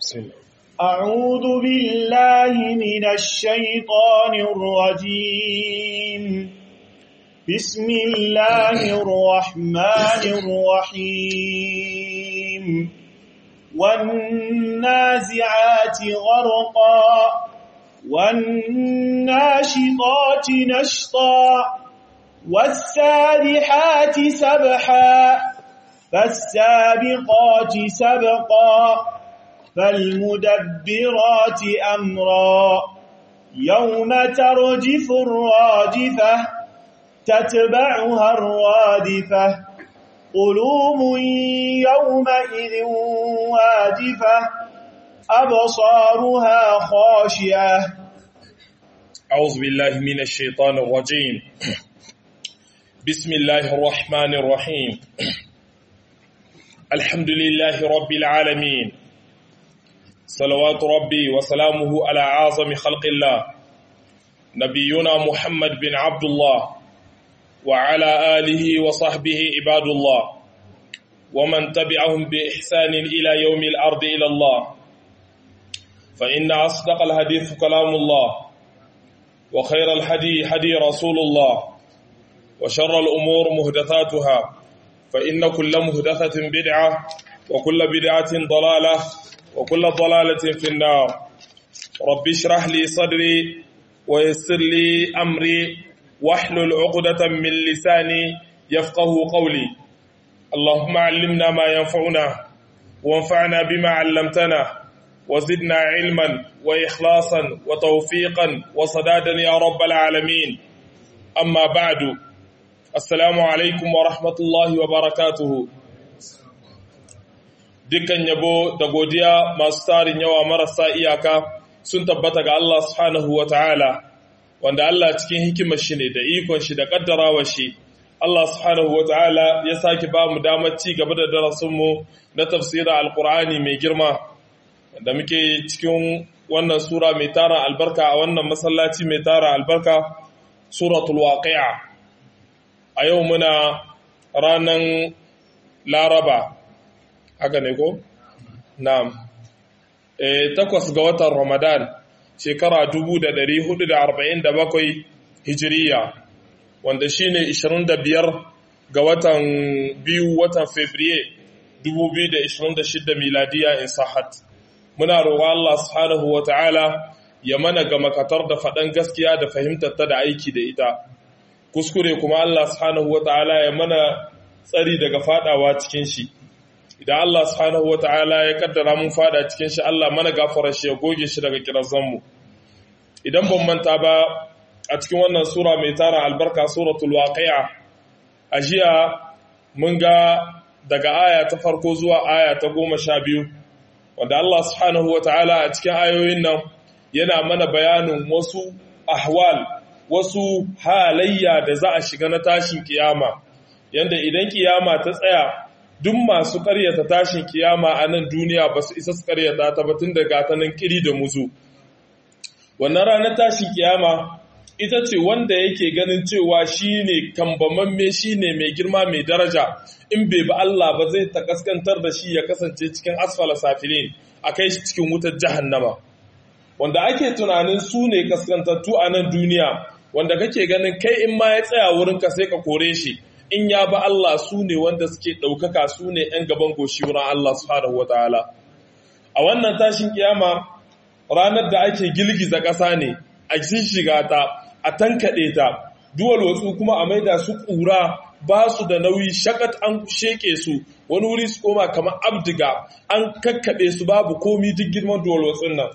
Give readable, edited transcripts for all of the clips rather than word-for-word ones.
بسم الله. أعوذ بالله من الشيطان الرجيم. بسم الله الرحمن الرحيم. والنازعات غرقا والناشطات نشطا والسابحات سبحا فالسابقات سبقا فالمدبرات أمرا يوم ترجف الراجفة تتبعها الرادفة قلوب يومئذ واجفة أبصارها خاشعة. أعوذ بالله من الشيطان الرجيم. بسم الله الرحمن الرحيم. الحمد لله رب العالمين، صلوات ربي وسلامه على أعظم خلق الله نبينا محمد بن عبد الله وعلى آله وصحبه عباد الله ومن تبعهم بإحسان إلى يوم الأرض إلى الله. فإن أصدق الحديث كلام الله وخير الهدي هدي رسول الله وشر الأمور محدثاتها فإن كل محدثة بدعة وكل بدعة ضلالة وكل ضلالة في النار. رب اشرح لي صدري ويسر لي أمري واحلل عقدة من لساني يفقه قولي. اللهم علمنا ما ينفعنا وانفعنا بما علمتنا وزدنا علما وإخلاصا وتوفيقا وصدادا يا رب العالمين. أما بعد، السلام عليكم ورحمة الله وبركاته. dukkan yabo da godiya masu tarin yawa marasa iyaka sun tabbata ga Allah subhanahu wa ta'ala, wanda Allah cikin hikimar shi ne da ikon shi da kaddarawa shi. Allah subhanahu wa ta'ala ya sake ba mu damar ci gaba da darasinmu na tafsirin alkur'ani mai girma, da muke cikin wannan sura mai tara albarka a wannan masallaci mai tara albarka, suratul waqi'a. A yau muna ranar Laraba, haka ne ko? Na'am. 8 ga watan Ramadan, shekara 1447 Hijiriya, wanda shine 25 ga watan biyu watan Fabrairu 2026 miladiya in sahat. Muna roƙon Allah subhanahu wata'ala ya mana ga makatar da faɗan gaskiya da fahimtar ta da aiki da ita. Kuskure kuma Allah subhanahu wata'ala ya mana tsari daga fadawa cikin shi. Idan Allah subhanahu wata'ala ya kaddara mun fada cikin shi, Allah mana gafara shi ya goge shi daga kirazanmu. Idan ban manta ba, a cikin wannan sura mai tara albarka, suratul waqi'a, a jiya mun ga daga aya ta farko zuwa aya ta 12, wanda Allah subhanahu wata'ala a cikin ayoyin nan yana mana bayanin wasu ahwal, wasu halayya da za a shiga na tashin kiyama, yanda idan kiyama ta tsaya, duk masu ƙaryata tashin kiyama a nan duniya ba su isa su ƙaryata ta ba, tun daga ta nan ƙiri da muzu. Wannan ranar tashin kiyama ita ce wanda yake ganin cewa shi ne kambamamme, shi ne mai girma mai daraja, in bai ba Allah ba zai ta kaskantar da shi ya kasance cikin asfala safilin, a kai shi cikin wutar jahannama. Wanda ake tunanin su ne kaskantattu a nan duniya, wanda kake ganin kai in ma ya tsaya wurinka sai ka kore shi, in ya ba Allah su ne wanda suke ɗaukaka, su ne ‘yan gaban goshi wurin Allah subhanahu wa ta'ala. A wannan tashin kiyama, ranar da ake girgiza ƙasa ne, a shiga ta, a tankaɗe ta, duwal watsu kuma a maida su ƙura, ba su da nauyi, shakat an sheke su, wani wuri su koma kamar abdiga, an kakkaɓe su babu komi duk girman duwal watsun nan.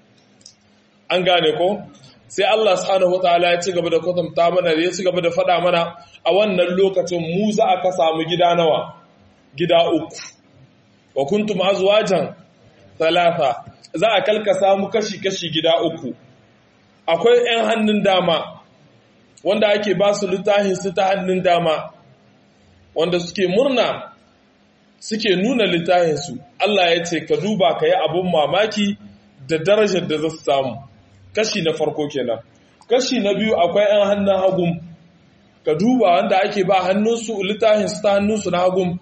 An gane ko? Sai Allah subhanahu wataala ya ci gaba da kwatanta mana, ya ci gaba da faɗa mana a wannan lokacin mu za a ka samu gida nawa? Gida 3. Wa kuntum azwajan 3. Za a kalka samu kashi-kashi gida 3. Akwai 'yan hannun dama wanda ake ba su littafin su ta hannun dama, wanda suke murna, suke nuna littafin su. Allah ya ce ka duba ka yi abun mamaki da darajar da za su samu. Kashi na farko kenan. Kashi na biyu akwai 'yan hannun hagun, ka duba wanda ake ba hannunsu littafin su ta hannunsu na hagun,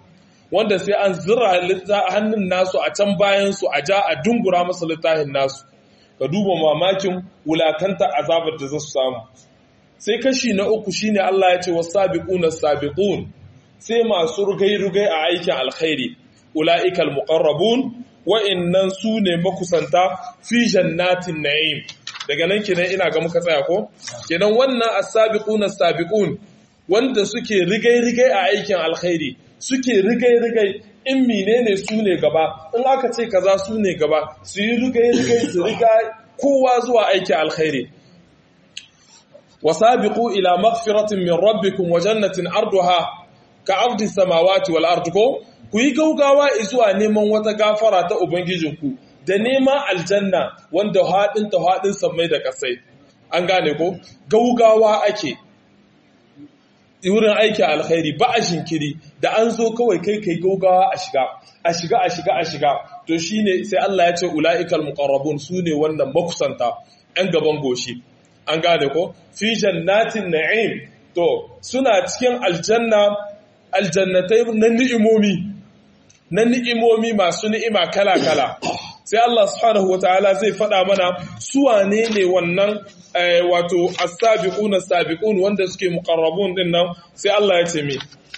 wanda sai an zira hannun nasu a can bayan su a ja a dungura masa littafin nasu ka duba mamakin wulakanta azabar da za su samu. Sai kashi na uku shine Allah ya ce was-sabiquna as-sabiqun, sai masu rugai-rugai a aikin alkhairi, ula'ikal muqarrabun, wa'innan su ne makusanta fi jannatin na'im. Daga nan kenan ina ga muka tsaya ko? Kenan wannan as-sabiquna as-sabiqun wanda suke rigai-rigai a aikin alkhairi, suke rigai-rigai in menene su ne gaba, in aka ce kaza su ne gaba, su yi rigai-rigai su riga kowa zuwa aikin alkhairi. Wasabiqu ila maghfiratin min rabbikum wa jannatin arduha ka ardi samawati wal ardi ko ku yi gaugawa zuwa neman wata gafara ta ubangijinku da neman aljanna wanda haɗin samai da ƙasai. An gane ko gaugawa ake wurin aiki alkhairi ba a shinkiri, da an zo kawai kai gaugawa a shiga to shine sai Allah ya ce ulaikal muqarrabun, sune wannan makusanta ɗan gaban goshi. An gane ko fi jannatin na'im, to suna cikin aljannatai na ni'imomi masu ni'ima kala-kala. Sai Allah subhanahu wataala zai faɗa mana su wane ne wannan wato as-sabiqun as-sabiqun wanda suke muqarrabun din nan. Sai Allah ya ce mi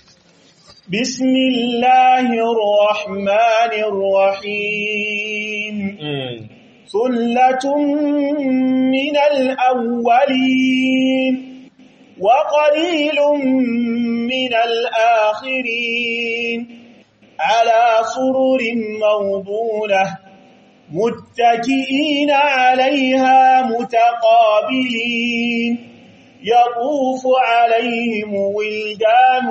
Bismillahir Rahmanir Rahim. Sullatun minal awwalin wa qalilun minal akhirin. على سرر موضونة متكئين عليها متقابلين يطوف عليهم ولدان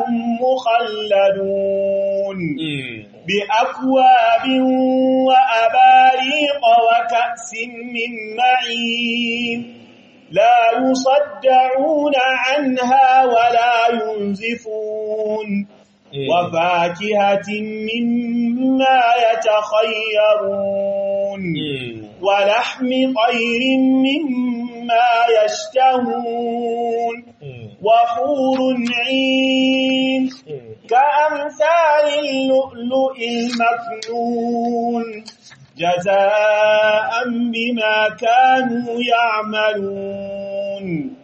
مخلدون بأكواب وأباريق وكأس من معين لا يصدعون عنها ولا ينزفون وفاكهة مما يتخيرون ولحم طير مما يشتهون وحور عين كأمثال اللؤلؤ المكنون جزاء بما كانوا يعملون.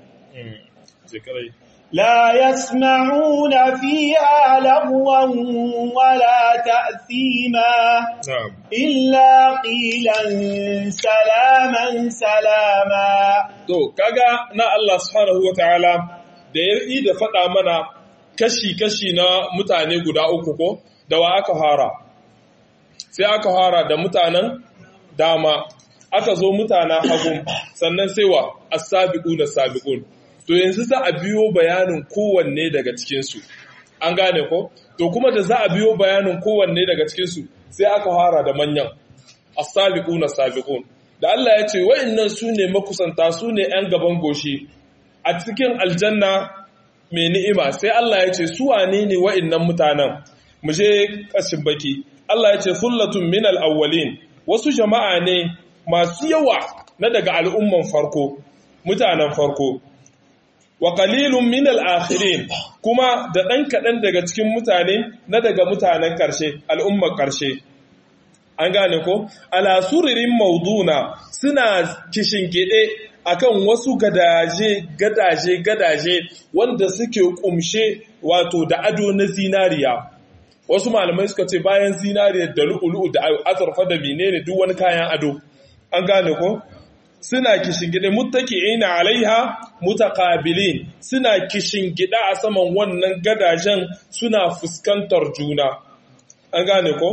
لا يسمعون فيها لغوا ولا تأثيما إلا قيلا سلاما سلاما. To kaga na Allah subhanahu wataala da ya yi da faɗa mana kashi-kashi na mutane guda uku ko da wa aka fara. Sai aka fara da mutanen dama, aka zo mutanen hagu, sannan sai wa as-sabiqun as-sabiqun. To yanzu za a biyo bayanin kowanne daga cikinsu, an gane ko? To kuma da za a biyo bayanin kowanne daga cikinsu sai aka fara da manyan, as-sabiqun as-sabiqun. Da Allah ya ce wa'annan su ne makusanta, su ne ‘yan gaban goshi a cikin aljanna mai ni'ima. Sai Allah ya ce su wane ne wa'annan mutanen? Mu je ƙashin baki. Allah ya ce thullatun minal awwalin, wasu jama'a ne masu yawa na daga al'umman farko, mutanen farko. Wa qalilun minal akhirin, kuma da ɗan kaɗan daga cikin mutane na daga mutanen ƙarshe, al'ummar ƙarshe. An gane ko? Ala suririn mauduna suna kishingide akan wasu gadaje wanda suke kumshe wato da ado na zinariya. Wasu malamai suka ce bayan zinariya da lu'ulu'u da azurfa da menene duk wani kayan ado. An gane ko? Suna kishingide muttaki'ina alaiha mutaqabilin, suna kishingida a saman wannan gadajen suna fuskantar juna. An gane ko?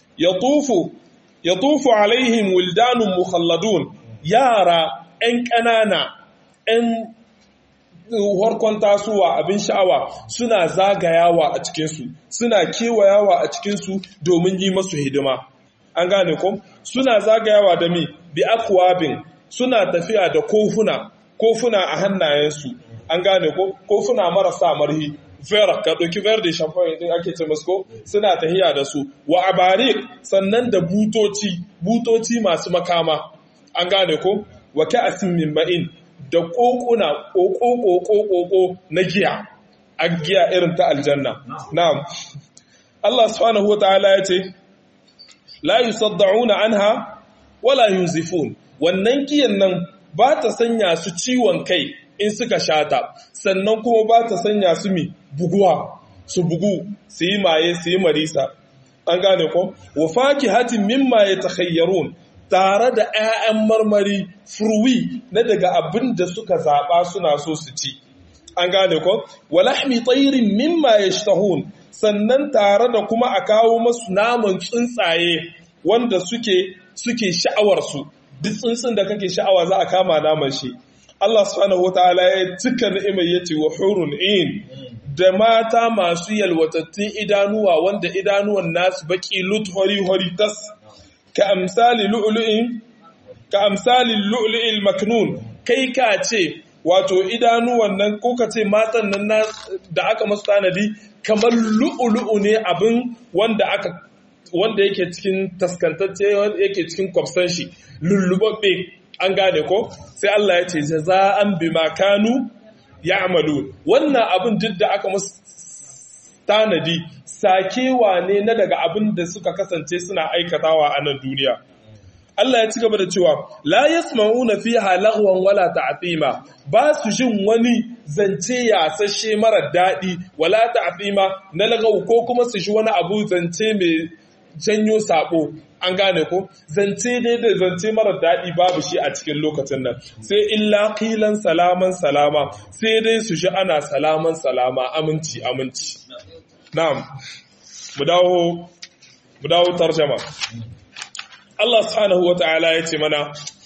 Yatufu alaihim wildanun mukhalladun, yara 'yan ƙanana 'yan harkon tasowa abin sha'awa suna zagayawa a cikinsu, suna kewayawa a cikinsu domin yi masu hidima. An gane ko? Suna zagayawa da mi bi akwabin, suna tafiya da kofuna a hannayensu. An gane ko? Kofuna marasa marhi, vera, ka ɗauki vera da champagne ɗin ake ce masu ko, suna tahiya da su. Wa abari, sannan da butoci masu makama. An gane ko? Wa ka'asin min ma'in, da ƙoƙuna, ƙoƙo na giya, a giya irin ta aljanna. Na'am. Allah subhanahu wataala yace la yusaddauna anha wala yunzifun, wannan giyan nan ba ta sanya su ciwon kai in suka shata, sannan kuma ba ta sanya su buguwa, su bugu, su yi maye, su yi marisa. An gane ko? Wa fakihatin mimma yatakhayyarun, tare da 'ya'yan marmari furwi na daga abin da suka zaɓa suna so su ci. An gane ko? Wa lahmi tayrin mimma yashtahun, sannan tare da kuma a kawo masu naman tsuntsaye wanda suke sha'awarsu. Duk tsuntsun da kake sha'awa za a kama naman shi. Allah subhanahu wataala ya cika ni'imar yace wa hurun in, da mata masu yalwatattun idanuwa wanda idanuwan nasu baki lut hori tas, ka amsali lu'lu'il maknun, kai ka ce wato idanuwan nan ko ka ce matan nan da aka masu tanadi kamar lu'lu'u ne abin wanda yake cikin taskantacce, wanda yake cikin kwafsan shi lullubabbe. An gane ko? Sai Allah ya ce jaza'an bima kanu ya'malu, wannan abin duk da aka musu tanadi sakewa ne na daga abin da suka kasance suna aikatawa a nan duniya. Allah ya ci gaba da cewa la yasma'una fiha laghwan wala ta'thima, ba su jin wani zance yasashe mara daɗi wala ta'thima na lagaw, ko kuma su ji wani abu zance mai janyo sabo. An gane ko? Zance dai da zance mara daɗi babu shi a cikin lokacin nan, sai illa qilan salaman salama, sai dai su ji ana salaman salama, aminci aminci. Na'am, mu dawo tarjama. Allah subhanahu wata'ala ya ce mana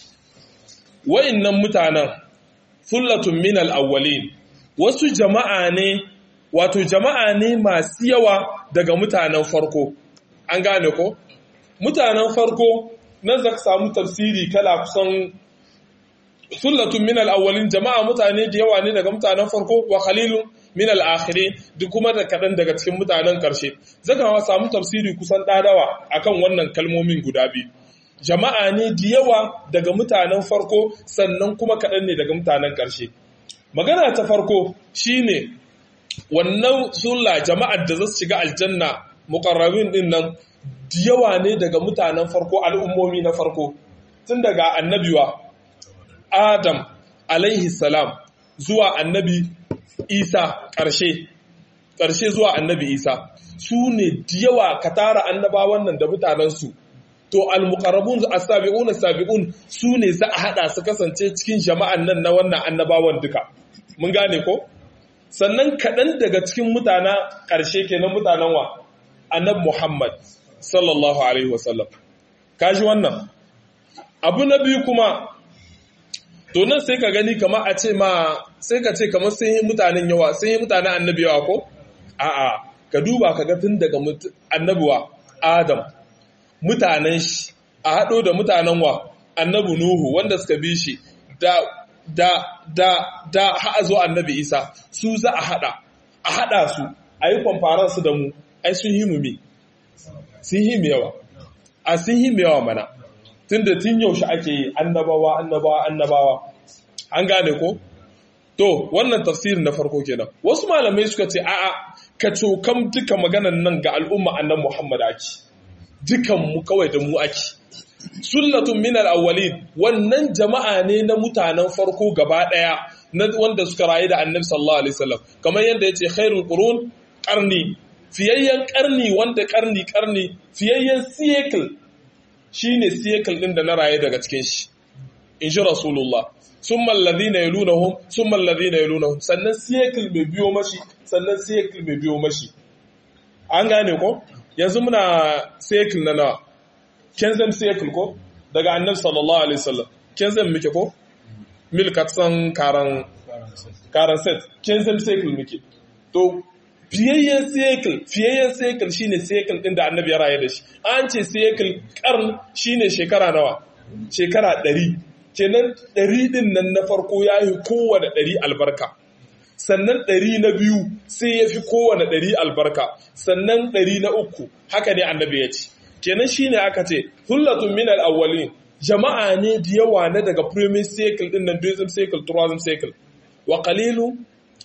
wa'innan mutanen thullatun minal awwalin, wasu jama'a ne, wato jama'a ne masu yawa daga mutanen farko. An gane ko? Mutanen farko nan zaka samu tafsiri kala kusan thullatun minal awwalin, jama'a mutane da yawa ne daga mutanen farko, wa qalilun minal akhirin, duk kuma da kadan daga cikin mutanen karshe. Zaka samu tafsiri kusan dadawa akan wannan kalmomin guda biyu. Jama'a ne da yawa daga mutanen farko, sannan kuma kadan ne daga mutanen karshe. Magana ta farko shine wannan sulla jama'ar da za su shiga aljanna muqarrabin din nan da yawa ne daga mutanen farko, al'ummomi na farko, tun daga annabiwa Adam alaihi salam zuwa annabi Isa ƙarshe zuwa annabi Isa, su ne da yawa ka tara annabawan nan da mutanensu. To al-muqarrabun as-sabiqun as-sabiqun su ne za a hada su kasance cikin jama'an nan na wannan annabawan duka. Mun gane ko? Sannan kaɗan daga cikin mutana ƙarshe kenan mutanen wa? Annabi Muhammad sallallahu alaihi wasallam. Kaji wannan? Abu na biyu kuma, to nan sai ka gani kamar a ce sai ka ce kamar sun yi mutanen yawa, sun yi mutanen annabi yawa ko? A'a, ka duba ka ga tun daga annabuwa Adam, mutanen shi, a haɗo da mutanen wa annabi Nuhu wanda suka bi shi, da ha'a zo annabi Isa, su za a haɗa su, a yi kwamfaran su da mu, ai sun yi mu me? Sun yi mu yawa. A sun yi mu yawa mana. Tunda tun yaushe ake yi annabawa. An gane ko? To, wannan tafsirin na farko kenan. Wasu malamai suka ce, a'a, ka cokam duka maganan nan ga al'umma annan Muhammad ake. Dukan mu kawai da mu ake. Sullatun minal awwalin, wannan jama'a ne na mutanen farko gaba ɗaya, na wanda suka rayu da annabi sallallahu alaihi wasallam. Kamar yadda yace khairul qurun qarni, fiyayyen qarni wanda qarni fiyayyen cycle shine cycle din da na raye daga cikin shi. In ji Rasulullah. Summa alladhina yalunhum, sannan cycle mai biyo mashi. An gane ko? Yanzu muna cycle na nawa? Kenzem cycle ko? Daga annabi sallallahu alaihi wasallam. Kenzem muke ko? 1447. Kenzem cycle muke. To fiyayyen cycle shine cycle din da annabi ya raye da shi. An ce cycle karn shine shekara nawa? Shekara 100. Kenan 100 din nan na farko yayi kowanne 100 albarka. Sannan 100 na biyu sai yafi kowanne 100 albarka. Sannan 100 na uku haka ne annabi ya ce. Kenan shine aka ce hullatun minal awwalin, jama'a ne da yawa na daga premier cycle din nan, deuxième cycle, troisième cycle. Wa qalilu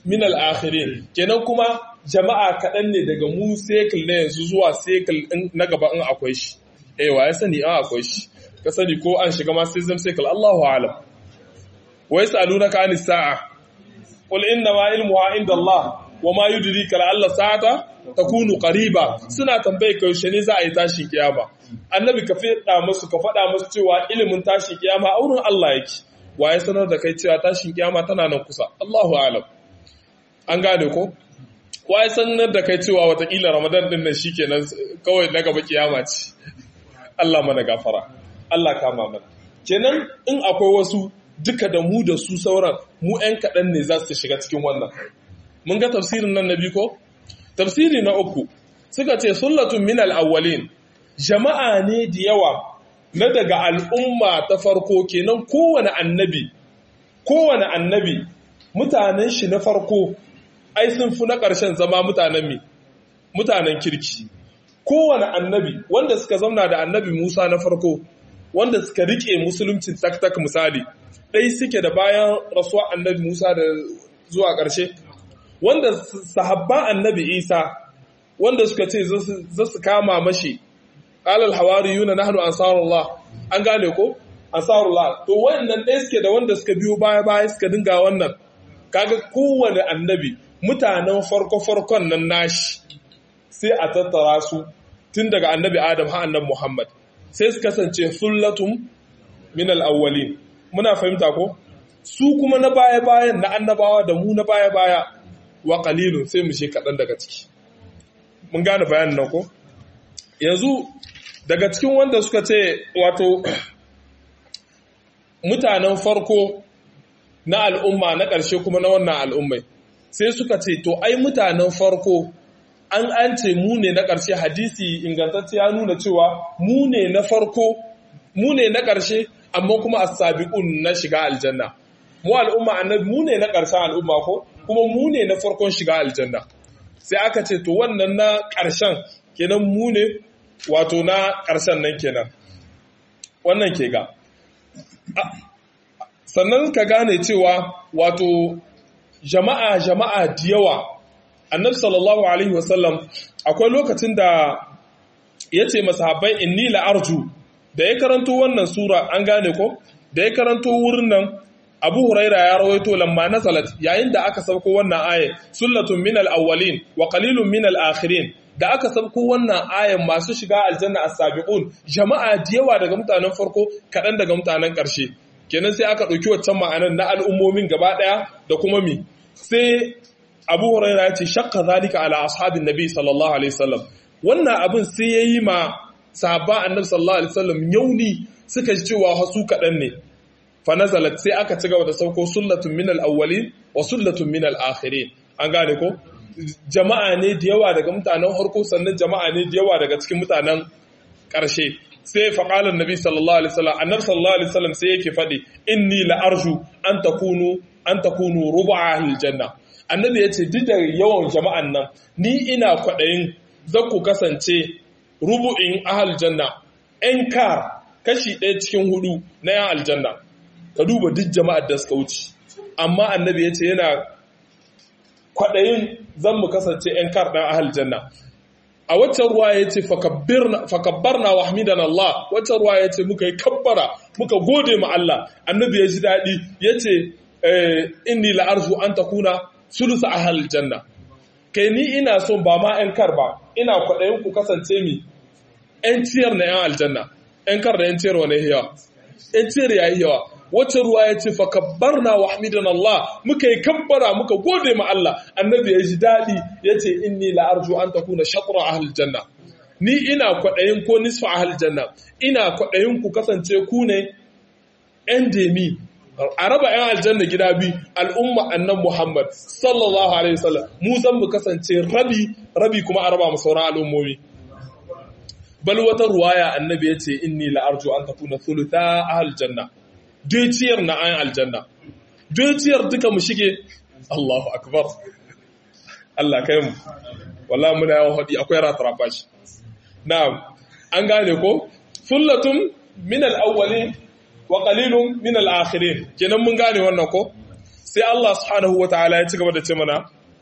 min al-akhirin kenan kuma jama'a kaɗan ne daga mu sekul na yanzu zuwa sekul na gaba in akwai shi wa ya sani akwai shi ka sani ko an shiga ma sai sekul Allahu a'lam wa yasalunaka anis sa'a qul inna ma ilmuha inda Allah wa ma yudrika la'alla sa'ata takunu qariba suna tambaye ka yaushe ne za a yi tashin kiyama annabi ka faɗa musu cewa ilimin tashin kiyama a wurin Allah yake wa ya sanar da kai cewa tashin kiyama tana nan kusa Allahu a'lam an gane ko wa ya sanar da kai cewa watakila Ramadan din nan shikenan kawai na gaba kiyama ce Allah mana gafara Allah kama mana kenan in akwai wasu duka da mu da su sauran mu ɗan kaɗan ne za su shiga cikin wannan mun ga tafsirin nan nabi ko tafsiri na uku suka ce sullatun min al-awwalin jama'a ne da yawa na daga al'umma ta farko kenan kowane annabi mutanen shi na farko ai sun fi na ƙarshen zama mutanen kirki kowane annabi wanda suka zauna da annabi Musa na farko wanda suka rike musuluncin tak misali ɗai suke da bayan rasuwa annabi Musa da zuwa ƙarshe wanda sahabban annabi Isa wanda suka ce za su kama mashi qalal hawariyuna nahnu ansarullah an gane ko ansarullah to wannan ɗaya suke da wanda suka biyo baya suka dinga wannan kaga kowane annabi mutanen farkon nan nashi sai a tattara su tun daga annabi Adam har annabi Muhammad sai su kasance sullatum min al-awwalin muna fahimta ko su kuma na baya na annabawa da mu na baya wa qalilun sai mu she kadan daga ciki mun gane bayanin nan ko yanzu daga cikin wanda suka ce wato mutanen farko na al'umma na ƙarshe kuma na wannan al'ummai sai suka ce to ai mutanen farko an ce mu ne na ƙarshe hadisi ingantacce ya nuna cewa mu ne na farko mu ne na ƙarshe amma kuma as-sabiqun na shiga aljanna mu al'umma annabi mu ne na ƙarshen al'umma ko kuma mu ne na farkon shiga aljanna sai aka ce to wannan na ƙarshen kenan mu ne wato na ƙarshen nan kenan wannan ke ga sannan ka gane cewa wato jama'a da yawa annabi sallallahu alaihi wasallam akwai lokacin da ya ce masahabbai inni la'arju da ya karanto wannan sura an gane ko da ya karanto wurin nan abu huraira ya rawaito lamma nazalat yayin da aka sauko wannan aya sullatun minal awwalin wa qalilun minal akhirin da aka sauko wannan ayan masu shiga aljanna as-sabiqun jama'a da yawa daga mutanen farko kadan daga mutanen karshe kenan sai aka dauki waccan ma'anar na al'ummomin gaba daya da kuma mi sai abu huraira ya ce shakka zalika ala ashabin nabi sallallahu alaihi wasallam wannan abin sai yayi ma sahaba annabi sallallahu alaihi wasallam yauni suka ji cewa hasu kadan ne fa nazalat sai aka ci gaba da sauko sullatun minal awwalin wa sullatun minal akhirin an gane ko jama'a ne da yawa daga mutanen harko sannan jama'a ne da yawa daga cikin mutanen ƙarshe sai faƙalar nabi sallallahu alaihi wasallam annabi sallallahu alaihi wasallam sai yake faɗi inni la arju an takunu rubu'a aljanna annabi yace duk da yawan jama'an nan ni ina kwaɗayin zan ku kasance rubu'in ahal janna kar kashi 1 cikin 4 na yan aljanna ka duba duk jama'ar da suka wuce amma annabi yace yana kwaɗayin zan mu kasance kar ɗan ahal janna a waccan ruwa ya ce fakabbarna wa hamidan Allah waccan ruwa ya ce muka yi kabbara muka gode ma Allah annabi ya ji daɗi ya ce inni la'arzu an takuna sulusa ahal janna kai ni ina son ba ma kar ba ina kwaɗayin ku kasance mi ciyar na yan aljanna kar da ciyar wa ne yawa ciyar ya yi yawa wacce ruwa ya ce fakabbarna wa hamidan Allah muka yi kabbara muka gode ma Allah annabi ya ji daɗi ya ce inni la'arju an takuna shatra ahal janna ni ina kwaɗayin ko nisfa ahal janna ina kwaɗayin ku kasance ku ne demi a raba yan aljanna gida bi al'umma annan Muhammad sallallahu alaihi wasallam mu zan mu kasance rabi kuma a raba mu sauran al'ummomi bal wata ruwaya annabi ya ce inni la'arju an takuna thulutha ahal janna dukiyar na ayin aljanna dukiyar duka mu shige Allahu akbar Allah kai mu wallahi muna yawan hadi akwai ratarafa shi na'am an gane ko sullatun min al-awwalin wa qalilun min al-akhirin kenan mun gane wannan ko sai Allah subhanahu wataala ya ci gaba da ce mana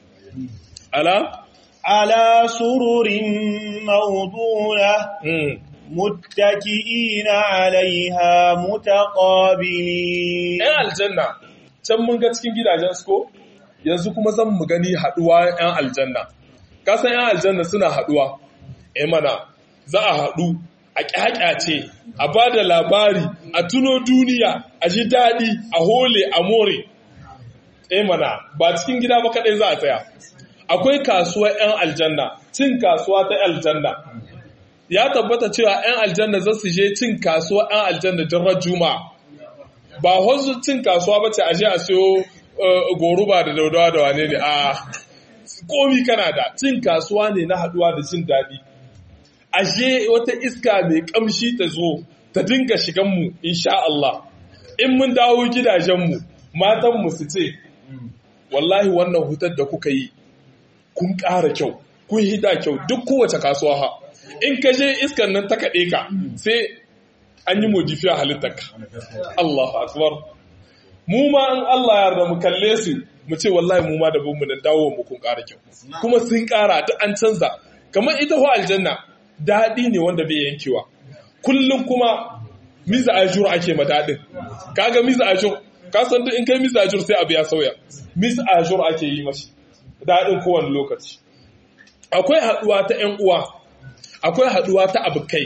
ala sururin mawduna muttaki'ina 'alayha mutaqabilin. aljanna can mun ga cikin gidajen su ko yanzu kuma zan mu gani haduwa ‘yan aljanna. Kasan ‘yan aljanna suna haduwa, mana za a haɗu a ƙyaƙyace, a ba da labari, a tuno duniya, a ji daɗi, a hole, a more. Mana ba cikin gida ba kaɗai za a tsaya. Akwai kasuwar ‘yan aljanna, cin kasuwa ta aljanna. Ya tabbata cewa ‘yan aljanna za su je cin kasuwar ‘yan aljanna jirar juma'a. Ba wasu cin kasuwa ba ce a je a siyo goruba da daudawa da wane ne a komi kana da cin kasuwa ne na haduwa da jin daɗi ashe wata iska mai kamshi ta zo ta dinga shiganmu insha Allah in mun dawo gidajenmu matanmu su ce wallahi wannan hutar da kuka yi kun ƙara kyau kun hida kyau duk kowace kasuwa ha in ka je iskan nan ta kaɗe ka sai an yi modifiya halittarka Allahu akbar mu ma an Allah ya yarda mu kalle su mu ce wallahi mu ma da bin mu da dawo mu kun ƙara kyau kuma sun ƙara duk an canza kamar ita ho aljanna daɗi ne wanda bai yankewa kullum kuma miza ajur ake ma daɗin kaga miza ajur ka san duk in kai miza ajur sai abu ya sauya miza ajur ake yi mashi daɗin kowane lokaci akwai haɗuwa ta ƴan uwa akwai haɗuwa ta abokai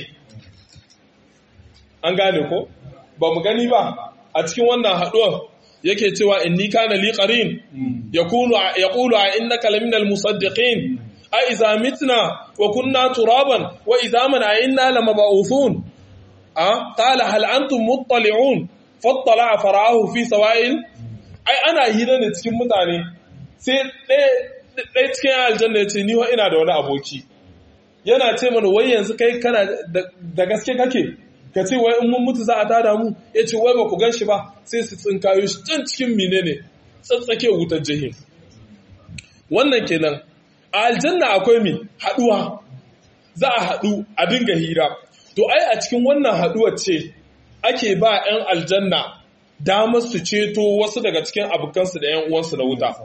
an gane ko ba mu gani ba a cikin wannan haɗuwar yake cewa inni kana li qarin yaqulu a innaka laminal musaddiqin a idza mitna wa kunna turaban wa idza mana inna lamab'uthun qala hal antum muttali'un fattala fara'ahu fi sawa'il ai ana hira ne cikin mutane sai ɗaya cikin aljanna ya ce ni wa ina da wani aboki yana ce mana wai yanzu kai kana da gaske kake ka ce wai in mun mutu za a tada mu ya ce wai ba ku gan shi ba sai su tsinkayo shi can cikin menene tsatsake wutar jahim wannan kenan a aljanna akwai mi haduwa za a haɗu a dinga hira to ai a cikin wannan haduwar ce ake ba 'yan aljanna damar su ceto wasu daga cikin abokansu da 'yan uwansu na wuta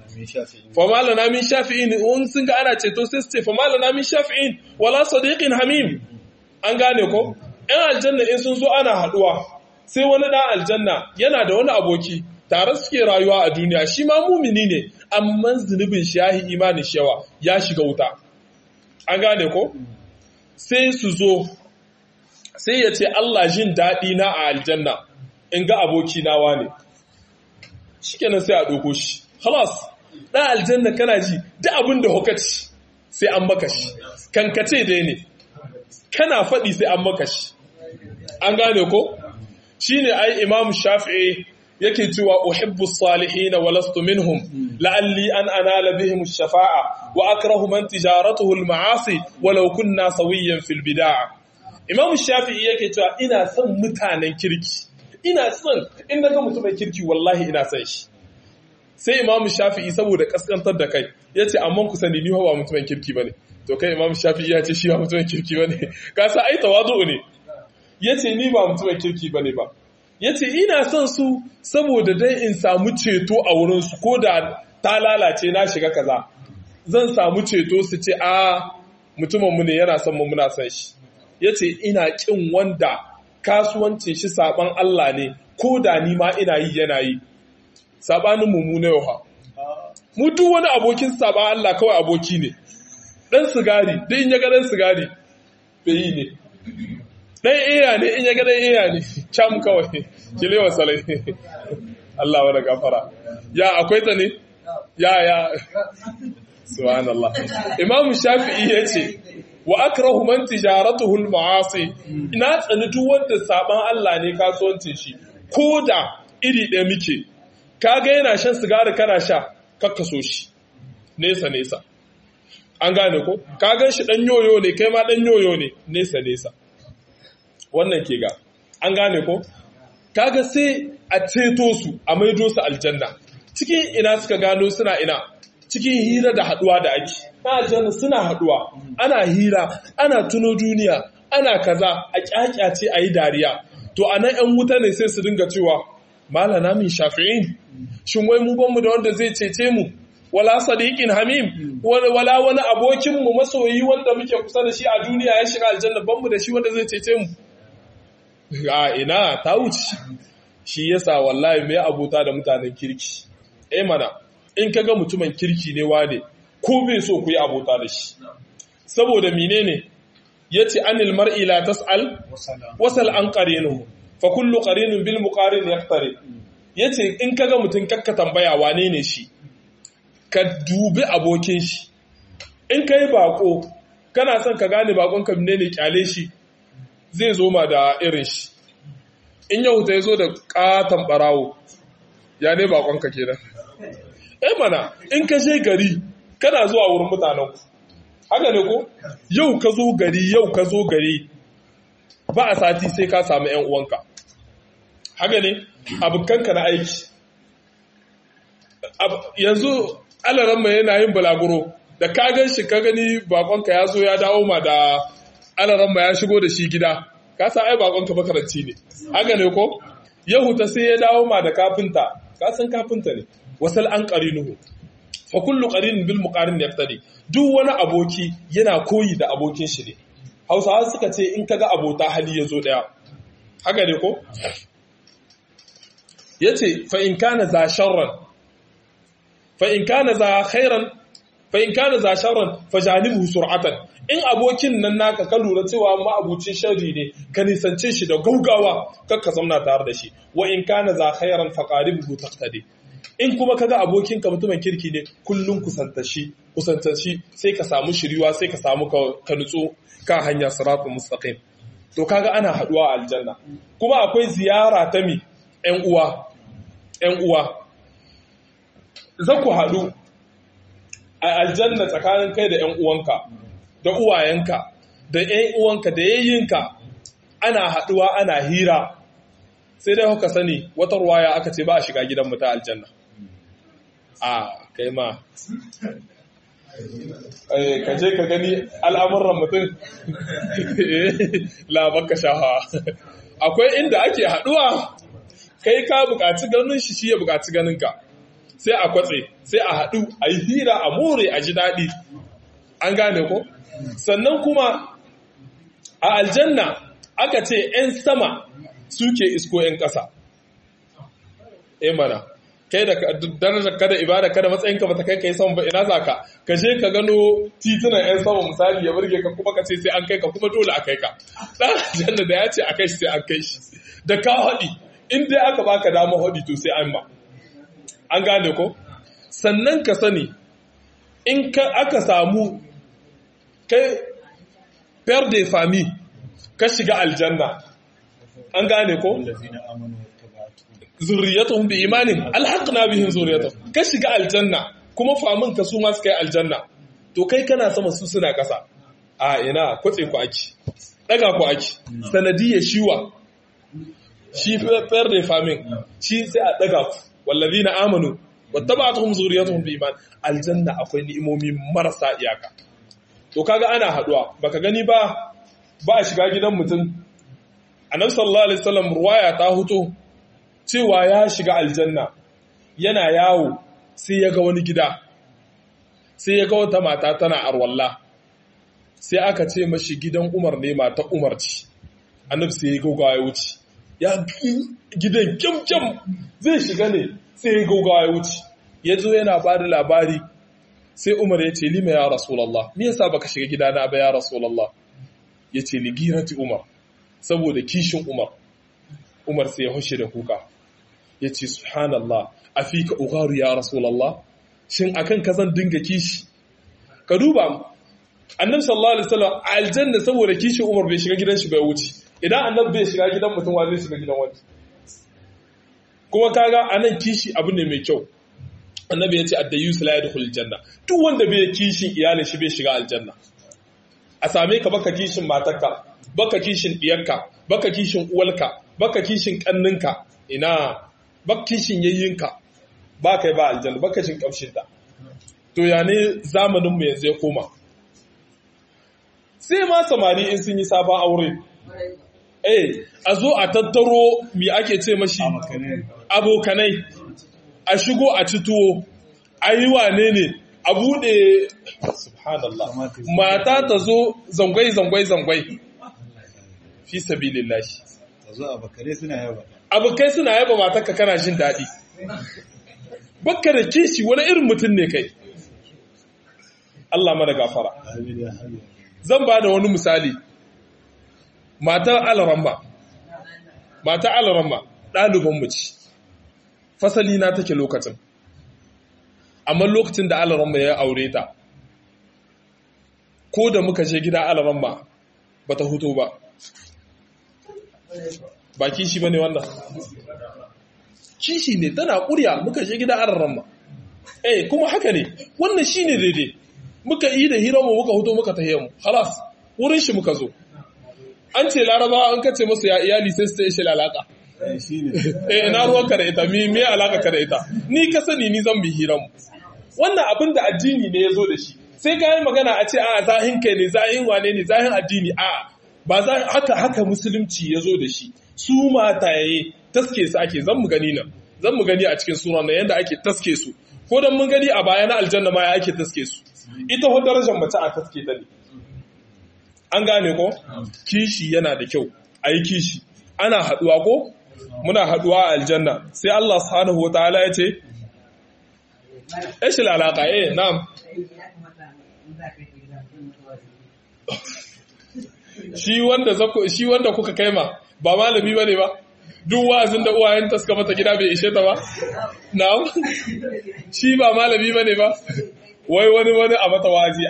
famala na min shafi'in in sun ga ana ceto sai su ce famala na min shafi'in wala sadiqin hamim an gane ko 'yan aljanna in sun zo ana haduwa sai wani ɗan aljanna yana da wani aboki tare suke rayuwa a duniya shi ma mumini ne amma zunubin shi yahi imanin shi yawa ya shiga wuta an gane ko sai su zo sai ya ce Allah jin daɗi na a aljanna in ga aboki na wane shikenan sai a ɗauko shi halas ɗan aljanna kana ji duk abin da hukaci sai an maka shi kankace dai ne kana faɗi sai an maka shi an gane ko shine ai imam shafi'i yake cewa uhibbu salihin wa lastu minhum la'alli an anala bihim ash-shafa'a wa akrahu man tijaratuhu al-ma'asi walau kunna sawiyan fil bid'a imam shafi'i yake cewa ina son mutanen kirki ina son in naga mutumin kirki wallahi ina son shi sai imam shafi'i saboda kaskantar da kai yace amma ku sani ni ba mutumin kirki bane to kai imam shafi'i ya ce shi ba mutumin kirki bane ka sa ai tawazu ne yace ni ba mutumin kirki bane ba yace ina son su saboda dai in samu ceto a wurin su ko da ta lalace na shiga kaza zan samu ceto su ce mutumin mu ne yana son mu muna son shi yace ina kin wanda kasuwancin shi saban Allah ne ko da ni ma ina yi yana yi sabanin mu ne yau ha mu duk wani abokin saban Allah kawai aboki ne dan sigari dai in ya ga dan sigari bai yi ne dan iya ne in ya ga dan iya ne cam kawai kilewa salai Allah wa da gafara ya akwai ta ne ya subhanallah imam shafi'i yace wa akrahu man tijaratuhu al-ma'asi ina tsani duk wanda saban Allah ne kasuwancin shi koda iri ɗaya muke kaga yana shan sigari kana sha kakkaso shi nesa nesa an gane ko kaga shi dan yoyo ne kai ma dan yoyo ne nesa nesa wannan ke ga an gane ko kaga sai a ceto su a maido su aljanna cikin ina suka gano suna ina cikin hira da haduwa da ake na aljanna suna haduwa ana hira ana tuno duniya ana kaza a kyakyace a yi dariya to anan yan wuta ne sai su dinga cewa malana min shafi'in shin wai mu ban mu da wanda zai cece mu wala sadiqin hamim wala wani abokin mu masoyi wanda muke kusa da shi a duniya ya shiga aljanna ban mu da shi wanda zai cece mu a ina ta wuce shi yasa wallahi mai abota da mutanen kirki mana in kaga mutumin kirki ne wane ko bai so ku yi abota da shi saboda menene yace anil mar'i la tas'al wasal an qarinuhu fa kullu qarinin bil muqarin yaqtari yace in kaga mutun kakka tambaya wane ne shi ka dubi abokin shi in kai bako kana son ka gane bakon ka menene kyale shi zai zo ma da irin shi in yau ta zo da katan barawo ya ne bakon ka kenan mana in ka je gari kana zuwa wurin mutanen ku haka ne ko yau ka zo gari ba a sati sai ka samu ƴan uwanka haka ne abokanka na aiki yanzu alaran mai yana yin bulaguro da ka gan shi ka gani bakonka ya zo ya dawo ma da alaran ya shigo da shi gida ka san ai bakonka makaranci ne haka ne ko yahuta sai ya dawo ma da kafinta ka san kafinta ne wasal an qarinuhu fa kullu qarinin bil muqarin yaqtadi duk wani aboki yana koyi da abokin shi ne Hausawa suka ce in kaga abota hali yazo daya haka ne ko yace fa in kana za sharran fa in kana za khairan fa in kana za sharran fajanibhu sur'atan in abokin nan naka ka lura cewa ma abucin sharri ne ka nisance shi da gaugawa kakka zamna tare da shi wa in kana za khairan faqaribhu taqtadi in kuma kaga abokinka mutumin kirki ne kullun kusanta shi sai ka samu shiriwa sai ka samu ka nutso kan hanya siratul mustaqim to kaga ana haduwa a aljanna kuma akwai ziyara ta mi ƴan uwa za ku haɗu a aljanna tsakanin kai da ƴan uwanka da uwayenka da ƴan uwanka da yayyinka ana haduwa ana hira sai dai kuka sani wata ruwaya aka ce ba a shiga gidan mu ta aljanna kai ma ka je ka gani al'amuran mutum labarka shahawa akwai inda ake haduwa kai ka bukaci ganin shi ya bukaci ganinka sai a kwatse sai a haɗu a yi hira a more a ji daɗi an gane ko sannan kuma a aljanna aka ce 'yan sama suke isko 'yan ƙasa mana kai da darajar kada ibada kada matsayinka ba ta kai sama ba ina zaka ka je ka gano titunan 'yan sama misali ya burge ka kuma ka ce sai an kai ka kuma dole a kai ka dan aljanna da ya ce a kai shi sai an kai shi da ka haɗi in dai aka baka dama haɗi to sai an ba an gane ko sannan ka sani in aka samu kai père de famille ka shiga aljanna an gane ko zurriyatuhum bi imanin alhaqna bihim zurriyatuhum ka shiga aljanna kuma famin ka su ma su kai aljanna to kai kana sama su suna kasa a ina kwatse ku aki daga ku aki sanadiyya shiwa shi père de famille shi sai a daga ku wallazina amanu wattaba'atuhum zurriyatuhum bi iman aljanna akwai ni'imomi marasa iyaka to kaga ana haduwa baka gani ba a shiga gidan mutum annabi sallallahu alaihi wasallam ruwaya ta huto cewa ya shiga aljanna yana yawo sai ya ga wani gida sai ya ga wata mata tana arwalla sai aka ce mashi gidan Umar ne mata Umar ce annabi sai ya gogawa ya wuce ya gidan kyamkyam zai shiga ne sai ya gogawa ya wuce ya zo yana ba da labari sai Umar ya ce lima ya Rasulallah me yasa baka shiga gidana ba ya Rasulallah ya ce ni girati Umar saboda kishin Umar sai ya hushe da kuka ya ce subhanallah afika ugharu ya Rasulallah shin akan ka zan dinga kishi ka duba annabi sallallahu alaihi wasallam aljanna saboda kishin Umar bai shiga gidan shi bai wuce idan annabi bai shiga gidan mutum wa zai shiga gidan wani kuma kaga anan kishi abu ne mai kyau annabi ya ce addayus la yadkhul aljanna duk wanda bai kishin iyalin shi bai shiga aljanna a same ka baka kishin matarka baka kishin diyarka baka kishin uwalka baka kishin kanninka ina baka kishin yayyinka ba kai ba aljanna baka jin kamshin ta to ya ne zamanin mu yanzu ya koma sai ma samari in sun yi sabon aure a zo a tattaro mi ake ce mashi abokanai a shigo a ci tuwo a yi wane ne a buɗe subhanallah mata ta zo zangwai fi sabilillahi abokai suna yaba matarka kana jin daɗi bakka da kishi wani irin mutum ne kai Allah mana gafara zan ba da wani misali matar alaramma ɗaliban mu ce fasali na take lokacin amma lokacin da alaramma ya aure ta ko da muka je gida alaramma ba ta huto ba kishi ba ne wannan kishi ne tana ƙurya muka je gida alaramma kuma haka ne wannan shi ne daidai muka yi da hiranmu muka huto muka tahiyar mu halas wurin shi muka zo an ce laraba an kace musu ya iyali sai su ishe alaka ina ruwanka da ita me alaka ka da ita ni ka sani ni zan bi hiranmu wannan abin da addini ne ya zo da shi sai ka yi magana a ce a zahin kai ne zahin wane ne zahin addini a ba za haka musulunci ya zo da shi su mataye taske su ake zan mu gani a cikin sura na yanda ake taske su ko dan mun gani a baya na aljanna ma ya ake taske su ita ho darajar mace a taske ta ne an gane ko kishi yana da kyau ayi kishi ana haduwa ko muna haduwa a aljanna sai Allah subhanahu wataala ya ce ايش العلاقه نعم shi wanda kuka kaima ba malami bane ba duk wa'azin da uwayen ta suka mata gida bai ishe ta ba na'am shi ba malami bane ba wai wani a mata wazi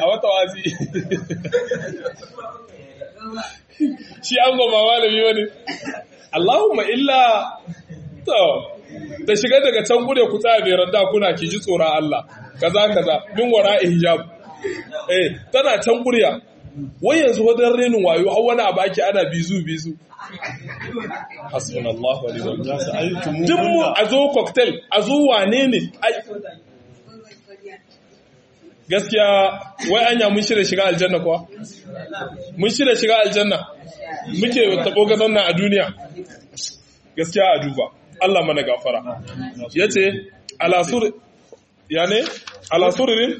shi an goma malami bane Allahumma illa to da shiga daga can gude ku tsaya bai randa kuna ki ji tsoron Allah kaza min wara hijab tana can kurya wai yanzu wadan renin wayo har wani abu ake ana bizu hasbunallahu wa ni'mal wakeel duk mu a zo cocktail a zo wane ne gaskiya wai anya mun shirye shiga aljanna kuwa mun shirye shiga aljanna muke tabo gazan nan a duniya gaskiya a duba Allah mana gafara yace ala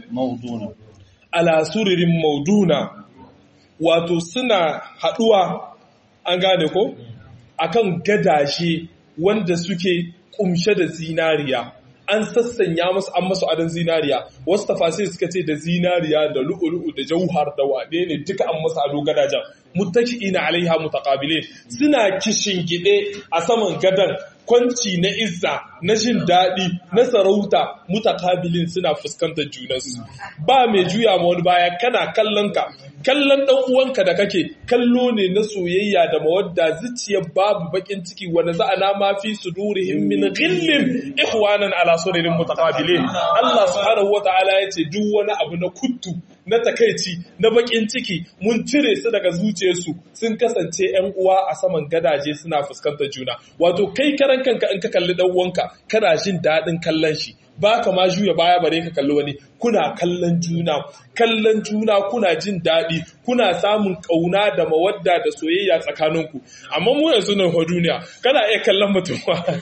suririn mauduna wato suna haduwa an gane ko akan gadashe wanda suke kumshe da zinariya an sassanya musu an masu adon zinariya wasu tafasir suka ce da zinariya da lu'ulu'u da jauhar da wade ne duka an masu ado gadajen muttaki'ina alaiha mutaqabilin suna kishin gide a saman gadan kwanci na izza na jin daɗi na sarauta mutakabilin suna fuskantar junansu ba mai juya ma wani baya kana kallon ɗan uwanka da kake kallo ne na soyayya da mawadda zuciyar babu bakin ciki wanda za a nama fi sudurihim min ghillin ikhwanan ala sururin mutakabilin Allah subhanahu wataala yace duk wani abu na kuttu na takaici na bakin ciki mun cire su daga zuciyarsu sun kasance ƴan uwa a saman gadaje suna fuskantar juna wato kai karan kanka in ka kalli dan uwanka kana jin dadin kallon shi ba ka ma juya baya bare ka kalli wani kuna kallon juna kuna jin dadi kuna samun kauna da mawadda da soyayya tsakaninku amma mu yanzu nan ho duniya kana iya kallon mutum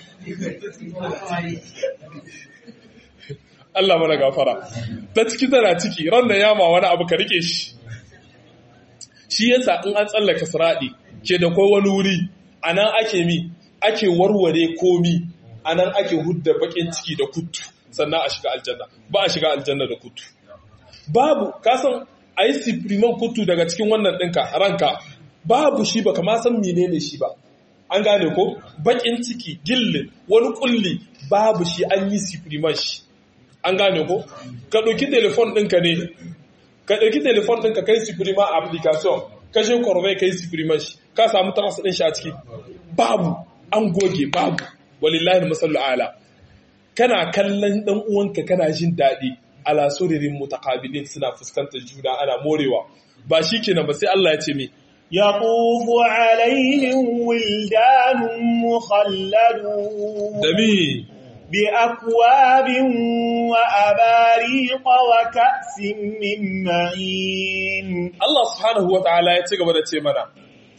Allah mana gafara ta ciki tana ciki ran da yama wani abu ka rike shi yasa in an tsallaka siradi ke da kai wani wuri anan ake warware komi anan ake hudda bakin ciki da kuttu sannan a shiga aljanna ba a shiga aljanna da kuttu babu kasan ayi sipriman kuttu daga cikin wannan dinka ranka babu shi baka ma san menene shi ba an gane ko bakin ciki gillin wani kulli babu shi an yi sipriman shi an gane ko ka ɗauki telefon ɗinka ne ka ɗauki telefon ɗinka kai sifirima a application ka je korvai kai sifiriman shi ka samu taras ɗin shi a ciki babu an goge babu walillahi masallu ala kana kallon ɗan uwanka kana jin daɗi ala suririn mutaqabilin suna fuskantar juna ana morewa ba shi kenan ba sai Allah ya ce me يطوف عليهم ولدان مخلدون dami بأكواب وأباريق وكأس من معين Allah subhanahu wa ta'ala ya ci gaba da ce mana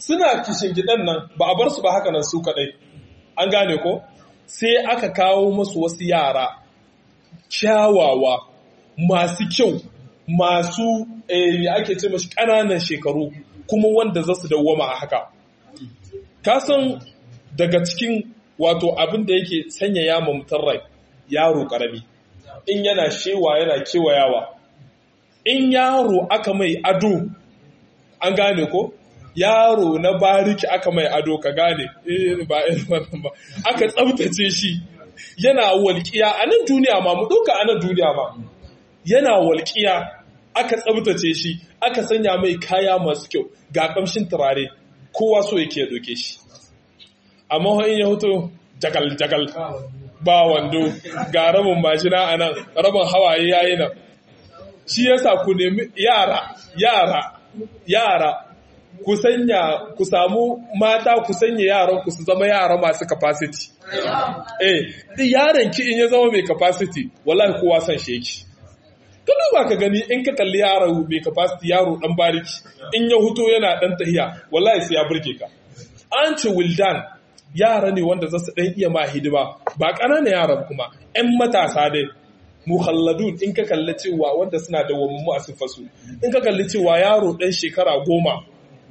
suna kishin gidan nan ba a bar su ba haka nan su kadai an gane ko sai aka kawo musu wasu yara kyawawa masu kyau masu ake ce mashi ƙananan shekaru kuma wanda za su dawwama a haka kasan daga cikin wato abin da yake sanya yama mutar rai yaro karami in yana shewa yana kewayawa in yaro aka mai ado an gane ko yaro na bariki aka mai ado ka gane ba irin wannan ba aka tsaftace shi yana walƙiya a nan duniya ma mu ɗauka a nan duniya ma yana walƙiya aka tsabtace shi aka sanya mai kaya masu kyau ga kamshin turare kowa so yake ɗauke shi amma in ya hoto jagal ba wando ga rabin majina a nan rabin hawaye yayi nan shi yasa ku nemi yara ku samu mata ku sanya yaran ku su zama yara masu capacity yaron ki in ya zama mai capacity wallahi kowa san shi yake ka duba ka gani in ka kalli yaro mai capacity yaro dan bariki in ya huto yana dan tahiya wallahi sai ya burge ka an ce wildan yara ne wanda za su dan iya ma hidima ba ƙananan yaran kuma ƴan matasa dai mukhalladun in ka kalli cewa wanda suna da wammu a sifasu in ka kalli cewa yaro dan shekara 10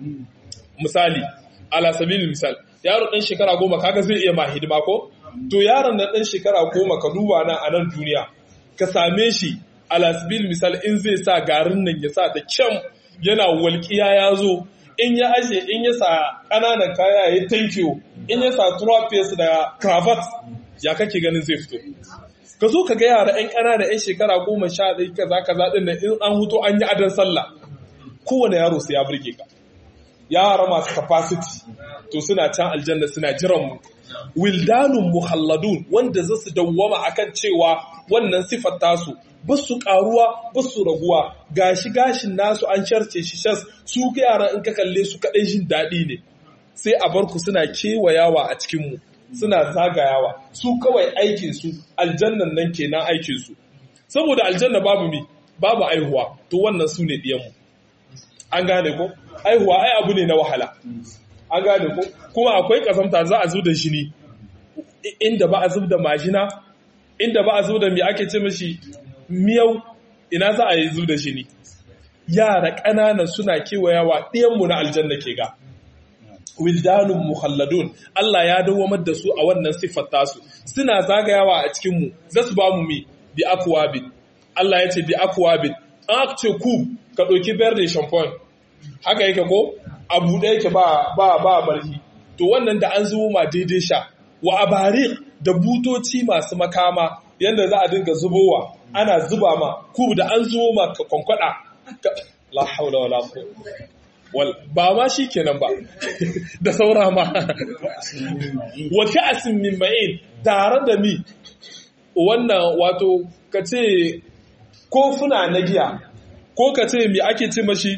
misali ala sabilil misal yaro dan shekara 10 kaga zai iya ma hidima ko to yaron nan dan shekara 10 ka duba nan a nan duniya ka same shi alasbil misal in zai sa garin nan ya sa da kyam yana walƙiya ya zo in ya aje in ya sa ƙananan kaya ya tankiyo in ya sa tropies da cravat ya kake ganin zai fito ka zo ka ga yara 'yan ƙanana 'yan shekara 11 kaza ɗin da in an huto an yi adon sallah kowane yaro sai ya burge ka yara masu capacity to suna can aljanna suna jiran mu wildanun muhalladun wanda za su dawwama akan cewa wannan sifar tasu ba su karuwa ba su raguwa gashin nasu an sharce shi shas su yaran in ka kalle su kaɗai jin daɗi ne sai a bar ku suna kewayawa a cikinmu suna zagayawa su kawai aikinsu aljannan nan kenan aikinsu saboda aljanna babu aihuwa to wannan su ne ɗiyanmu an gane ko aihuwa ai abu ne na wahala an gane ko kuma akwai ƙazamta za a zo da jini inda ba a zub da majina inda ba a zub da me ake ce mashi miyau ina za a yi zub da jini yara ƙananan suna kewayawa ɗiyanmu na aljanna ke ga wildanun muhalladun Allah ya dawamar da su a wannan siffar tasu suna zagayawa a cikinmu za su ba mu mi bi akwabin Allah ya ce bi akwabin an ce ku ka ɗauki berde champagne haka yake ko a buɗe yake ba barhi to wannan da an zubo ma daidai sha wa abariq da butoci masu makama yanda za a dinga zubowa ana zuba ma ku da an zubo ma ka kwankwada la haula wala quwwata ba ma shi kenan ba da saura ma wa ka'asin min ma'in tare da mi wannan wato ka ce kofuna na giya ko ka ce mi ake ce mashi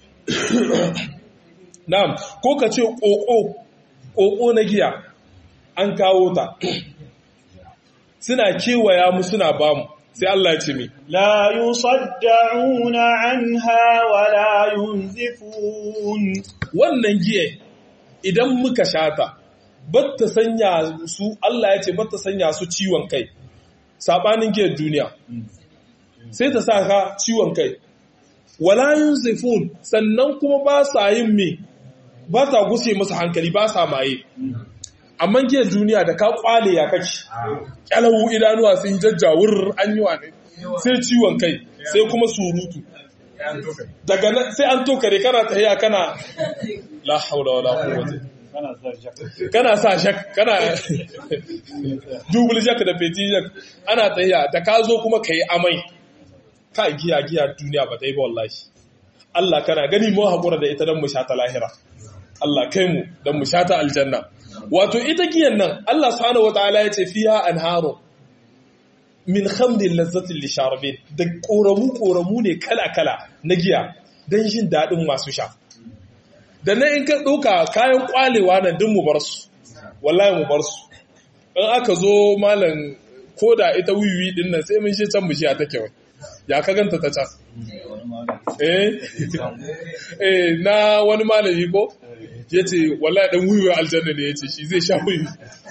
na'am ko ka ce ƙoƙo na giya an kawo ta suna kewaya mu suna bamu sai Allah ya ce mi la yusaddauna anha wa la yunzifun wannan giye idan muka shata batta sanya su Allah ya ce batta sanya su ciwon kai sabanin giyar duniya sai ta sa ka ciwon kai wala yunzifun sannan kuma ba sa yin me ba ta guse musu hankali ba sa maye amma giyar duniya da ka kwale ya kake kyalawu idanuwa sun jajjawur an yi wane sai ciwon kai sai kuma surutu daga nan sai an tokare kana tahiya kana la haula wala quwwata kana sa shak kana double jack da petit jack ana tahiya da ka zo kuma kai amai ka giya duniya ba dai ba wallahi Allah kana gani mu hakura da ita dan mu sha ta lahira Allah kai mu dan mu sha ta aljanna wato ita giyan nan Allah subhanahu wataala ya ce fiha anharu min khamrin lazzatin lisharibin da koramu ne kala na giya dan jin dadin masu sha da nan in ka dauka kayan kwalewa nan din mu bar su wallahi mu bar su in aka zo malam koda ita wiwi din nan sai mun shi can mu shi ta kyau ya ka ganta ta can na wani malami ko yace wallahi dan wiwi aljanna ne yace shi zai sha wiwi